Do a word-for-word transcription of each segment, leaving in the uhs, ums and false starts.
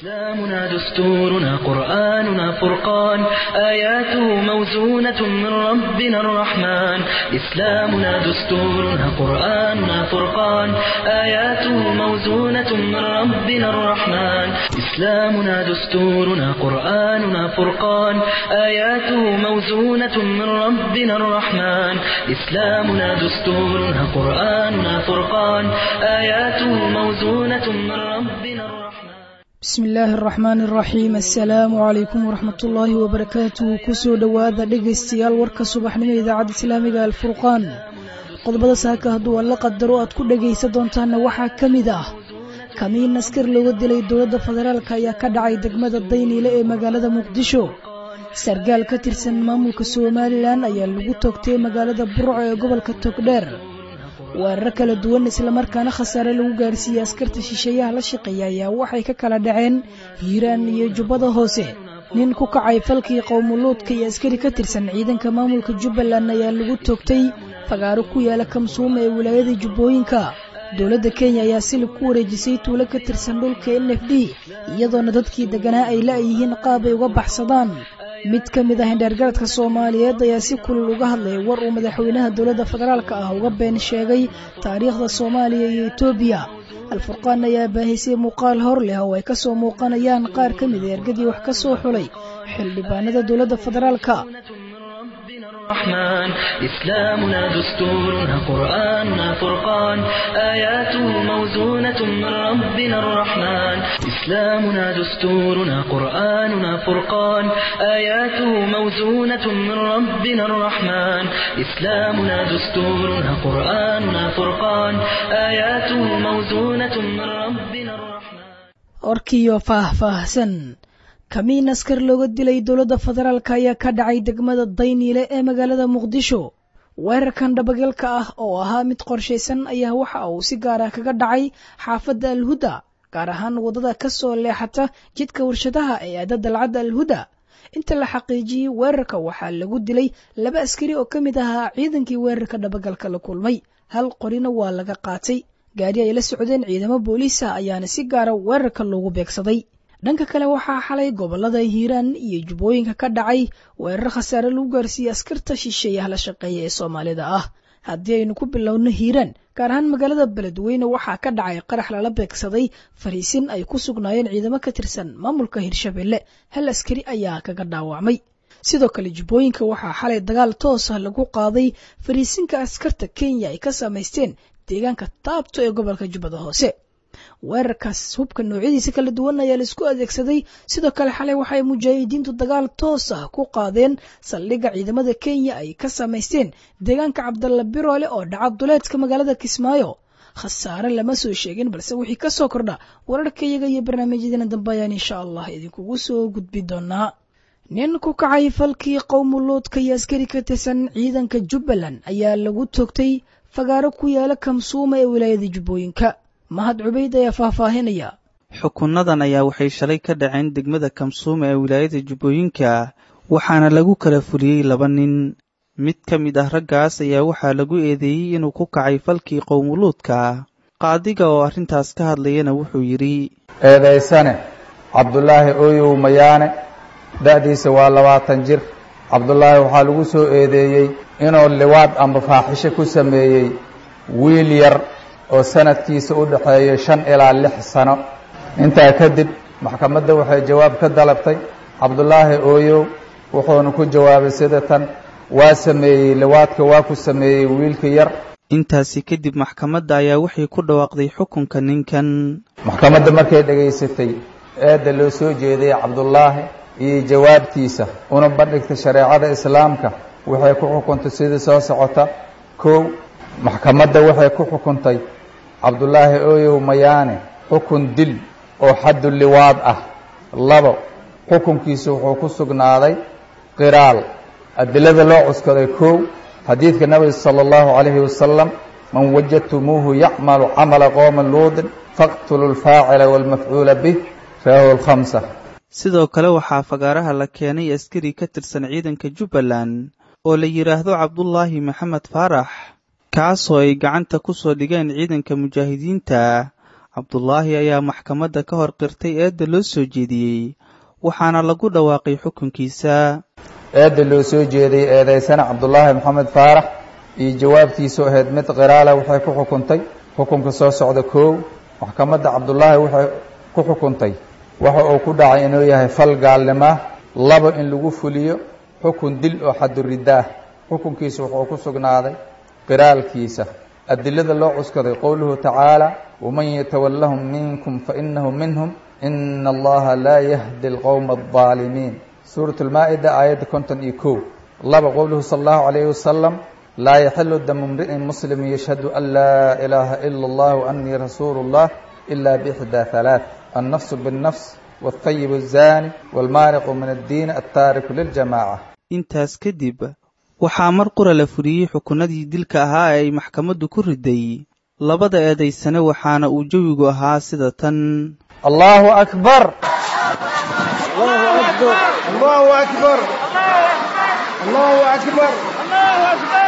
إسلامنا دستورنا قرآننا فرقان آياته موزونة من ربنا الرحمن إسلامنا دستورنا قرآننا فرقان آياته موزونة من ربنا الرحمن إسلامنا دستورنا قرآننا فرقان آياته موزونة من ربنا الرحمن إسلامنا دستورنا قرآننا فرقان آياته موزونة من ربنا الرحمن بسم الله الرحمن الرحيم السلام عليكم ورحمة الله وبركاته كسو دواذا دقيستيال وركا صباحنا إذاعة إسلامية الفرقان قضبضا ساكا هدو ألا قدروا أتكو دقيسة دونتانا وحا كميدا كمين نسكر لغد لي دولة فدرالكا يا كدعي دقمد الديني لئي مقالة مقدشو سرقال كترسن مامولك سوماليلان أيا لغو توقتي مقالة برعو قبل كتوكدير weerar kala duwan isla markaana khasaare lagu gaarsiiyay askarta shisheeyaha la shaqeeya ayaa waxay ka kala dhaceen Hiiraan iyo Jubbada Hoose nin ku kacay falkii qowmuluudka iyo askari ka tirsan ciidanka maamulka Jubbaland ayaa lagu toogtay fagaaro ku yaala Kamsuuma ee wilaayada Jubbooyinka dowladda Kenya ayaa si ku wareejisay tuulo ka tirsan dhulka N F D iyadoona dadkii deganaa ay la yihiin qaab ay uga baxsadaan mid ka mid ah indhaargaradka Soomaaliyeed ayaa si kulul uga hadlay war uu madaxweynaha dowladda federaalka ah uga been sheegay taariikhda Soomaaliya iyo Itoobiya Al-Furqaan ayaa baahisay muuqaal hor leh oo ay ka soo muuqanayaan qaar ka mid ah ergadii wax ka soo xulay xildhibaanada dowladda federaalka الرحمن إسلامنا دستورنا قرآننا فرقان آياته موزونة من ربنا الرحمن إسلامنا دستورنا قرآننا فرقان آياته موزونة من ربنا الرحمن إسلامنا دستورنا قرآننا فرقان آياته موزونة من ربنا الرحمن أركيو فاه فاهسن kamiin askar looga dilay dowladda federaalka ayaa ka dhacay degmada Dayniile ee magaalada Muqdisho weerarkan dhabagalka ah oo ahaa mid qorsheysan ayaa waxa uu si gaar ah kaga dhacay xaafadda Al-Huda gaar ahaan wadada ka soo leexata jidka warshadaha ee aadada dalcada Al-Huda inta la xaqiijiyay weerarka waxa lagu dilay laba askari oo kamid ahaa ciidankii weerarka dhabagalka la kulmay hal qorina waa laga qaatay gaari ay la socdeen ciidamo booliis ah ayaana si gaar ah weerarka loogu beegsaday dhanka kale waxaa xalay gobolada Hiiraan iyo Jubbooyinka ka dhacay weerar khasaare lagu gaarsiiyay askarta shisheeyaha la shaqeeya ee Soomaalida ah haddii aynu ku bilowno Hiiraan gaar ahaan magaalada Beledweyne waxaa ka dhacay qarax lala beegsaday fariisin ay ku sugnaayeen ciidamo ka tirsan maamulka Hirshabelle hal askari ayaa kaga dhaawacmay sidoo kale Jubbooyinka waxaa xalay dagaal toos ah lagu qaaday fariisinka askarta Kenya ay ka sameysteen deegaanka Taabto ee gobolka Jubbada Hoose weerarkaas hubka noocyadiisa kala duwan ayaa la isku adeegsaday sidoo kale xalay waxay mujaahidiintu dagaal toos ah ku qaadeen saldhigga ciidamada Kenya ay ka sameysteen deegaanka Cabdalla Biroole oo dhaca duleedka magaalada Kismaayo khasaare lama soo sheegin balse wixii ka soo kordha wararkayaga iyo barnaamijyadeena dambe ayaan insha Allah idinkugu soo gudbin doonaa nin ku kacay falkii qowmuluudka iyo askari ka tirsan ciidanka Jubbaland ayaa lagu toogtay fagaaro ku yaala Kamsuuma ee wilaayada Jubbooyinka mahad cubayd ayaa faahfaahinaya xukunadan ayaa waxay shalay ka dhaceen degmada Kamsuuma ee wilaayada Jubbooyinka waxaana lagu kala fuliyay laba nin mid ka mid ah raggaas ayaa waxaa lagu eedeeyay inuu ku kacay falkii qowmuluudka qaadiga oo arrintaas ka hadlayana wuxuu yiri eedeysane Cabdullaahi Ooyow Mayaane da'diisa waa labaatan jir Cabdullaahi waxaa lagu soo eedeeyay inuu liwaad ama faaxisho ku sameeyay wiil yar oo sanadkiisa u dhaxeeyo shan ilaa lix sano intaa kadib maxkamadda waxay jawaab ka dalabtay Cabdullaahi Ooyow wuxuuna ku jawaabay sida tan waa sameeyay liwaadka waa ku sameeyay wiilka yar intaasi kadib maxkamadda ayaa waxay ku dhawaaqday xukunka ninkan maxkamadda markay dhageysatay eedda loo soo jeeday Cabdullaahi iyo jawaabtiisa una bandhigtay shariicada islaamka waxay ku xukuntay sida soo socota kow maxkamadda waxay ku xukuntay Cabdullaahi Ooyow Mayaane xukun dil oo xad liwaad ah labo xukunkiisu wuxuu ku sugnaaday qiraal adilada loo cuskaday kow xadiidka nabiga sallallahu alayhi wasallam man wajadtumuhu ya'malu 'amala qawmin luud faqtulu al-faa'ila wal maf'ula bih rawahu al-khamsa sidoo kale waxaa fagaaraha la keenay askari ka tirsan ciidanka Jubbaland oo la yiraahdo Cabdullaahi Maxamed Faarax kaasoo ay gacanta ku soo dhigeen ciidanka mujaahidiinta cabdulaahi ayaa maxkamadda ka hor qirtay eedda loo soo jeediyey waxaana lagu dhawaaqay xukunkiisa. eedda loo soo jeediyey eedaysana cabdulaahi maxamed faarax iyo jawaabtiisu ahayd mid qiraala waxay ku xukuntay xukunka soo socda koow maxkamadda cabdulaahi waxay ku xukuntay waxa uu ku dhacay inuu yahay fal gaalnimo laba in lagu fuliyo xukun dil oo xaduridda ah xukunkiisa wuxuu ku sugnaaday qiraalkiisa. adilada loo cuskaday qowluhu tacaala waman yatawallahum minkum fainahu minhum ina allaha laa yahdi alqowma aldaalimiin suurat lmaa-ida aayadda konton iyo kow. laba qowluhu sala allahu calayhi wasalam laa yaxilu damu mri'in muslim yashhadu an laa ilaaha ila allah waanii rasuulu llah ila biixdaa halaath annafsu binnafs waalthayibu azaani waalmaariqu min addiin altaariku liljamaaca. intaas kadib waxaa mar qura la fuliyey xukunadii dilka ahaa ee ay maxkamaddu ku riday labada eedaysane waxaana uu jawigu ahaa sida tan. allahu akbar allahu akbar allahu akbar allahu akbar allahu akbar.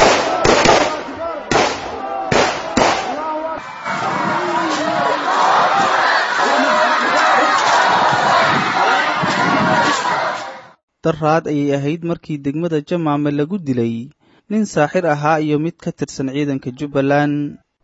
daraad ayay ahayd markii degmada jamaame lagu dilay nin saaxir ahaa iyo mid ka tirsan ciidanka jubbaland.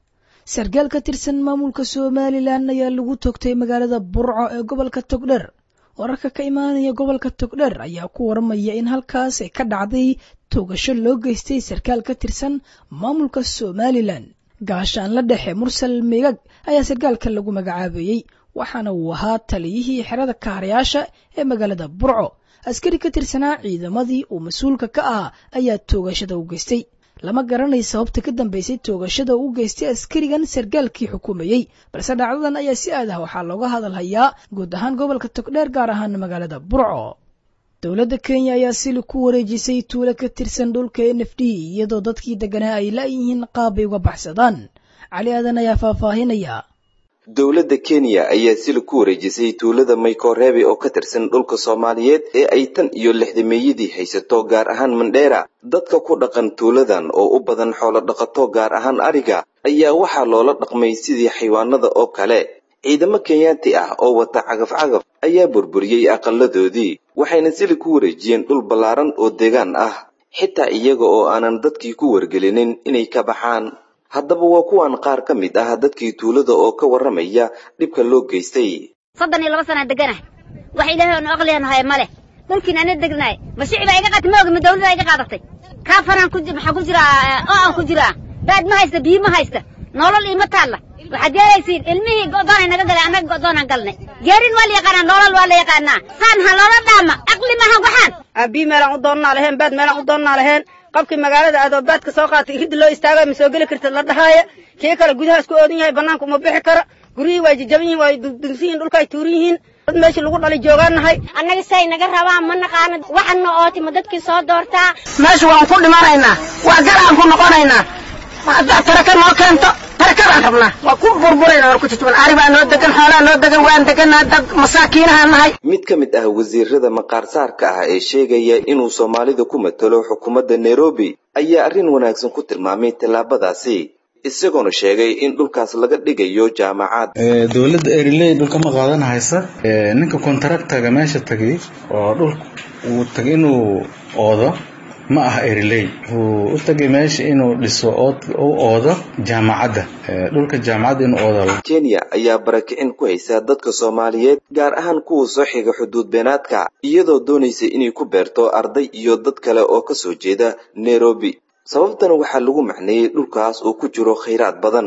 sargaal ka tirsan maamulka somalilan ayaa lagu toogtay magaalada burco ee gobolka togdheer. wararka ka imaanaya gobolka togdheer ayaa ku waramaya in halkaas ay ka dhacday toogasho loo geystay sarkaal ka tirsan maamulka somalilan. gaashaan la dhexe mursal meegag ayaa sargaalka lagu magacaabeeyey waxaana uu ahaa taliyihii xerada kaarayaasha ee magaalada burco. askari ka tirsanaa ciidamadii uu mas-uulka ka ahaa ayaa toogashada u geystay. lama garanay sababta ka dambaysay toogashada u geystay askarigan sargaalkii xukumayey balse dhacdadan ayaa si aad ah waxaa looga hadal hayaa guud ahaan gobolka togdheer gaar ahaan magaalada burco. dowladda kenya ayaa sili ku wareejisay tuulo ka tirsan dhulka n f d iyadoo dadkii deganaa ay laayihiin qaab ay uga baxsadaan. cali aadan ayaa faahfaahinaya. dowladda kenya ayaa sili ku wareejisay tuulada maykoreebe oo ka tirsan dhulka soomaaliyeed ee ay tan iyo lixdameeyadii haysato gaar ahaan mandheera. dadka ku dhaqan tuuladan oo u badan xoolo dhaqato gaar ahaan ariga ayaa waxaa loola dhaqmay sidii xayawaanada oo kale. ciidamo kenyaati ah oo wata cagaf-cagaf ayaa burburiyey aqaladoodii waxayna sili ku wareejiyeen dhul ballaaran oo deegaan ah xitaa iyaga oo aanan dadkii ku wargelinin inay ka baxaan. haddaba waa kuwan qaar ka mid ah dadkii tuulada oo ka warramaya dhibka loo geystay. soddon iyo laba sana deganahay wax ilaahay oo aqliyanahay male dhulkiina ana degnaay ma shicib ay iga qatay ma og ma dawladda ay iga qaadatay ka faran ku waxa ku jira oo aan ku jira baad ma haysta biyo ma haysta nolol ima taala waxa jeeyaysiin ilmihii go'doon naga galay anaga go'doon aan galnay geerin wali yaqaan nolol wali yaqaana san ha loola dhaama aqli ma han waxaan abi meelan u doonnaa lahayn baad meelan u doonnaa lahayn qabkii magaalada aad oo baadka soo qaatay hid loo istaagay ma soo gali kartid la dhahaaya kii kale gudaha isku oodan yahay banaanka uma bixi kara guriyii way jajaban yihiin way dugsiin dhulka ay tuuran yihiin dad meesha lagu dhalay joogaanahay annaga say naga rabaan ma naqaano waxana ooti ma dadkii soo doortaa meesha waan ku dhimanaynaa waa galaan ku noqonaynaa ma taraka noo keento tarakadaan rabnaa waa ku burburayna war ku tutuban aribaa noo degan xoolaa noo degan waan deganaa dad masaakiinaha nahay. mid ka mid ah wasiirada maqaarsaarka ah ee sheegaya inuu soomaalida ku matalo xukuumadda nairobi ayaa arrin wanaagsan ku tilmaamay tallaabadaasi isagoona sheegay in dhulkaas laga dhigayo jaamacad. dowladda eriley dhulka ma qaadanaysa ninka kontraktaga meesha tagay oo dhulka uu tagay inuu oodo ma aha eriley uu u tagay meesha inuu dhiso oo oodo jaamacadda dhulka jaamacadda inuu oodo. kenya ayaa barakicin ku haysa dadka soomaaliyeed gaar ahaan kuwa soo xiga xuduud beenaadka iyadoo doonaysa inay ku beerto arday iyo dad kale oo ka soo jeeda nairobi. sababtana waxaa lagu macneeyey dhulkaas oo ku jiro khayraad badan.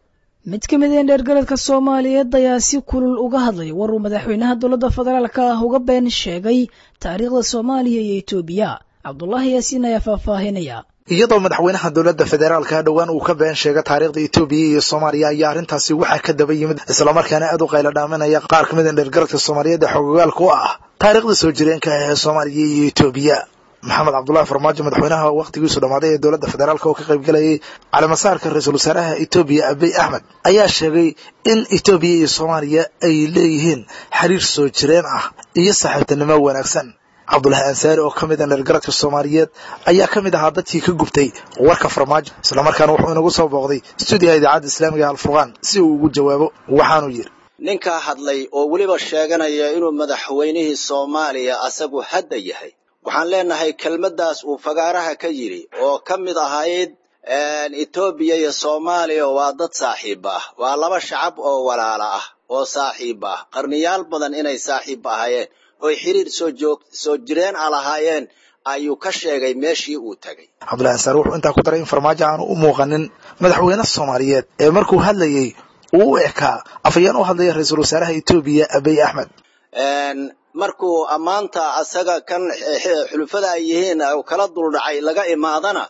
mid ka mid ah dheergaradka soomaaliyeed ayaa si kulul uga hadlay war uu madaxweynaha dowladda federaalka ah uga been sheegay taariikhda soomaaliya iyo etoobiya. cabdullaahi yaasiin ayaa faahfaahinaya. iyadoo madaxweynaha dowladda federaalka dhowaan uu ka been sheegay taariikhda etoobiya iyo soomaaliya ayaa arrintaasi waxaa ka daba yimid islamarkaana aad u qaylo dhaaminaya qaar ka mid ah dheergaradka soomaaliyeed ee xoogagaalka u ah taariikhda soo jireenka ah ee soomaaliya iyo etoobiya. maxamed cabdullaahi farmaajo madaxweynaha waqtigiisu dhammaaday ee dowladda federaalka oo ka qayb galayay calaamasaarka ra-iisul wasaaraha etoobiya abiy axmed ayaa sheegay in etoobiya iyo soomaaliya ay leeyihiin xiriir soo jireen ah iyo saaxiibtinimo wanaagsan. cabdulahi ansaari oo ka mid ah dhalgaradka soomaaliyeed ayaa ka mid ahaa dadkii ka gubtay warka farmaajo islamarkaana wuxuu inagu soo booqday stuudiyaha idaacadda islaamiga alfurqaan si uu ugu jawaabo waxaanuu yidhi ninkaa hadlay oo weliba sheeganaya inuu madaxweynihii soomaaliya asagu hadda yahay waxaan leenahay kelmaddaas uu fagaaraha ka yidhi oo ka mid ahayd etoobiya iyo soomaaliya waa dad saaxiib ah waa laba shacab oo walaala ah oo saaxiib ah qarniyaal badan inay saaxiib ahaayeen oy xiriir soo joog soo jireen a lahaayeen ayuu ka sheegay meeshii uu tagay cabdulahi ansaari wuxuu intaa ku daray in farmaajo aanu u muuqanin madaxweyne soomaaliyeed ee markuu hadlayey uu u ekaa afayeen u hadlaya ra-iisul wasaaraha etoobiya abiy axmed markuu ammaanta asaga kan xulufada ay yihiin kala duldhacay laga imaadana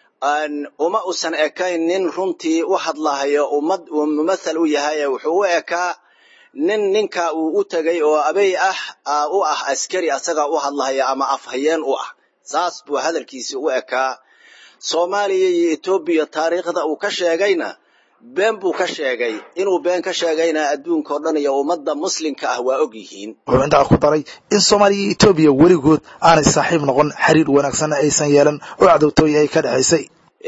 uma usan ekayn nin runtii u hadlahayo ummad uu mumathal u yahay wuxuu u ekaa nin ninka uu u tagay oo abiy ah u ah askari asaga u hadlahaya ama afhayeen u ah saas buu hadalkiisa u ekaa soomaaliya iyo etoobiya taariikhda uu ka sheegayna been buu ka sheegay inuu been ka sheegayna adduunka oo dhan iyo ummadda muslimka ah waa og yihiin wuxuu intaa ku daray in soomaaliya iyo etoobiya weligood aanay saaxiib noqon xiriir wanaagsanna aysan yeelan oo cadowtooy ay ka dhexaysay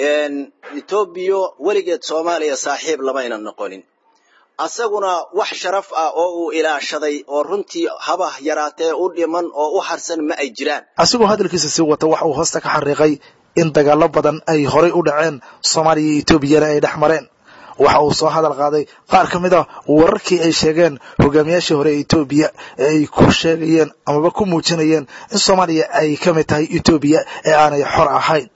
etoobiya weligeed soomaaliya saaxiib lamayna noqonin asaguna wax sharaf ah oo uu ilaashaday oo runtii haba yaraatee u dhiman oo u harsan ma ay jiraan asigoo hadalkiisa sii wata waxa uu hoosta ka xariiqay in dagaallo badan ay horay u dhaceen soomaaliya iyo etoobiyana ay dhex mareen waxa uu soo hadal qaaday qaar ka mid ah wararkii ay sheegeen hogaamiyaashii hore ee etoobiya ee ay ku sheegayeen amaba ku muujinayeen in soomaaliya ay ka mid tahay etoobiya ee aanay xor ahayn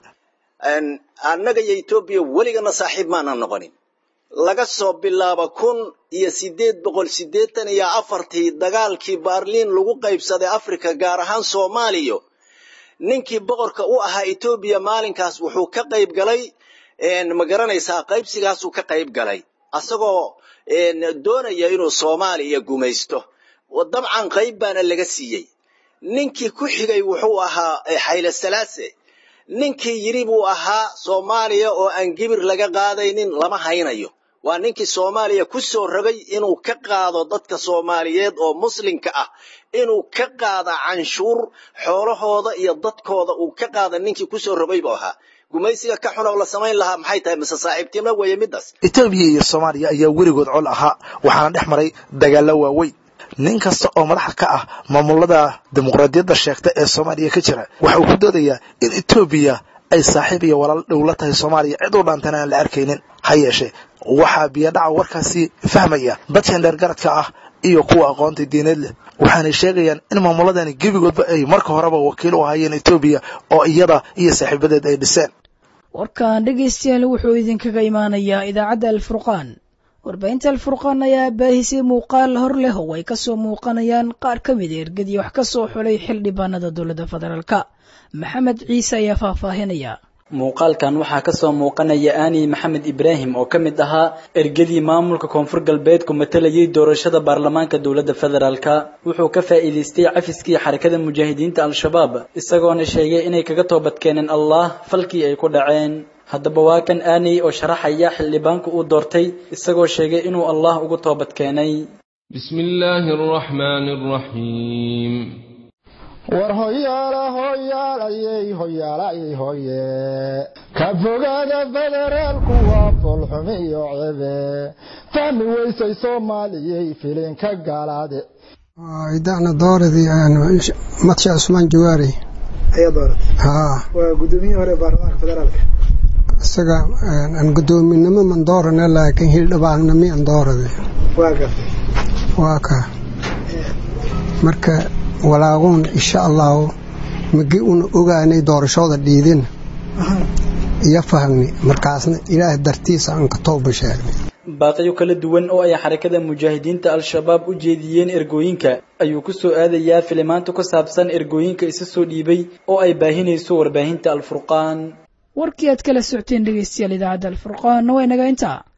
annaga iyo etoobiya weligana saaxiib maanan noqonin laga soo bilaabo kun iyo sideed boqol siddeetan iyo afartii dagaalkii baarliin lagu qaybsaday afrika gaar ahaan soomaaliya ninkii boqorka u ahaa etoobiya maalinkaas wuxuu ka qayb galay ma garanaysaa qaybsigaasuu ka qayb galay asagoo doonaya inuu soomaaliya gumaysto dabcan qayb baana laga siiyey ninkii ku xigay wuxuu ahaa xayle salaase ninkii yiri buu ahaa soomaaliya oo aan gibir laga qaadaynin lama haynayo waa ninkii soomaaliya ku soo rogay inuu ka qaado dadka soomaaliyeed oo muslimka ah inuu ka qaado canshuur xoolahooda iyo dadkooda uu ka qaado ninkii ku soo rogay buu ahaa gumaysiga ka xun oo la samayn lahaa maxay tahay mise saaxiibtinimo weeye midaas etoobiya iyo soomaaliya ayaa weligood col ahaa waxaana dhex maray dagaallo waaweyn nin kasta oo madaxa ka ah maamulada dimuqraadiyadda sheegta ee soomaaliya ka jira waxa uu ku doodayaa in etoobiya ay saaxiib iyo walaal dhow la tahay soomaaliya cid u dhaantana aan la arkaynin ha yeeshee waxaa biyadhaca warkaasi fahmaya dadkan dheergaradka ah iyo kuwa aqoonta diineed leh waxaanay sheegayaan in maamuladani gebigoodba ay marka horeba wakiil u ahaayeen etoobiya oo iyada iyo saaxiibadeed ay dhiseen warkan dhegaystayaal wuxuu idinkaga imaanayaa idaacadda alfurqaan warbaahinta alfurqaan ayaa baahisay muuqaal hor leh oo ay kasoo muuqanayaan qaar ka mid a ergadii wax ka soo xulay xildhibaanada dowladda federaalka maxamed ciise ayaa faahfaahinaya muuqaalkan waxaa ka soo muuqanaya aani maxamed ibraahim oo ka mid ahaa ergadii maamulka koonfur galbeed ku matalayay doorashada baarlamaanka dowladda federaalka wuxuu ka faa'iidaystay cafiskii xarakada mujaahidiinta al-shabaab isagoona sheegay inay kaga toobad keeneen allah falkii ay ku dhaceen haddaba waa kan aanay oo sharaxaya xildhibaanku uu doortay isagoo sheegay inuu allah ugu toobad keenay bismillaahi arraxmaani arraxiim war hoyaala hoyaalayey hoyaalayey hoye ka fogaada federaalku waa foolxumi iyo cebe fahmi weysay soomaaliyey filinka gaalaade idana dooradii madsha cusmaan jawaari ayaa dooratay haa waa gudoomiyihii hore baarlamaanka federaalka isaga aan gudoominimo man doorana laakiin hildhibaannimo aan dooraday waa gartay waa ka marka walaagoon insha allahu magi una ogaanay doorashooda dhiidin iyo fahmni markaasna ilaah dartiisa aan ka tooba sheegnay baaqyo kala duwan oo ay xarakada mujaahidiinta al-shabaab u jeediyeen ergooyinka ayuu ku soo aadayaa filimaanta ku saabsan ergooyinka isa soo dhiibay oo ay baahinayso warbaahinta alfurqaan warkii aad kala socoteen dhegaystayaal idaacadda alfurqaan waa inaga intaa